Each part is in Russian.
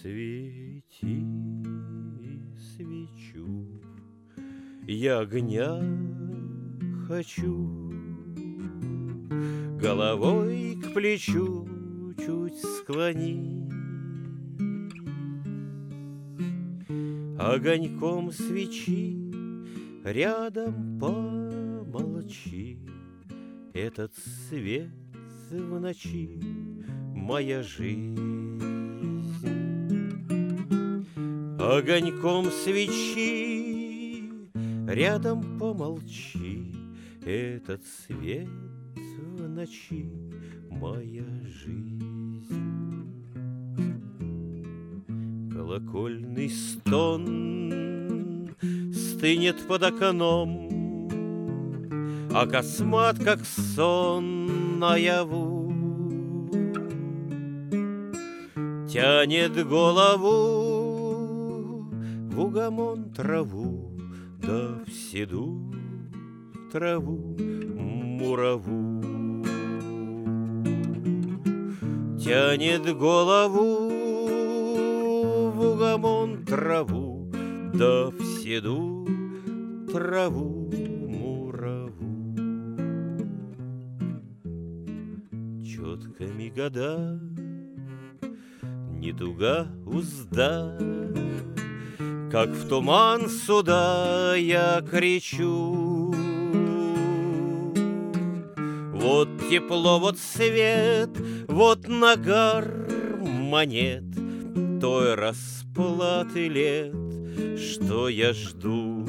Свети свечу, я огня хочу, головой к плечу чуть склони, огоньком свечи рядом помолчи. Этот свет в ночи — моя жизнь. Огоньком свечи рядом помолчи. Этот свет в ночи — моя жизнь. Колокольный стон стынет под окном, а космат, как сон наяву, тянет голову в угомон траву, да в седу траву мураву. Тянет голову в угомон траву, да в седу траву мураву. Четкими года, не туга узда, как в туман суда я кричу. Вот тепло, вот свет, вот нагар монет той расплаты лет, что я жду.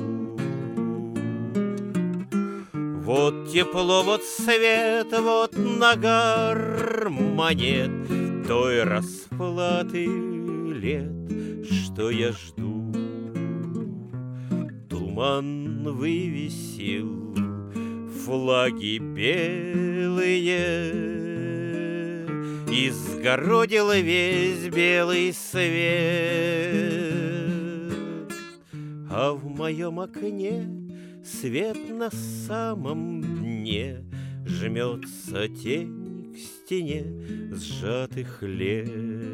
Вот тепло, вот свет, вот нагар монет той расплаты лет, что я жду. Туман вывесил флаги белые, изгородил весь белый свет, а в моем окне свет на самом дне, жмется тень к стене сжатых лет.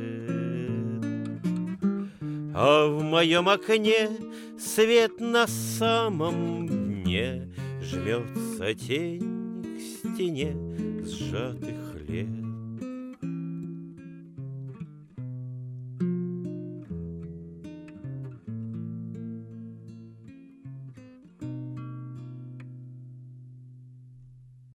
А в моем окне свет на самом дне, жмется тень к стене сжатых лет.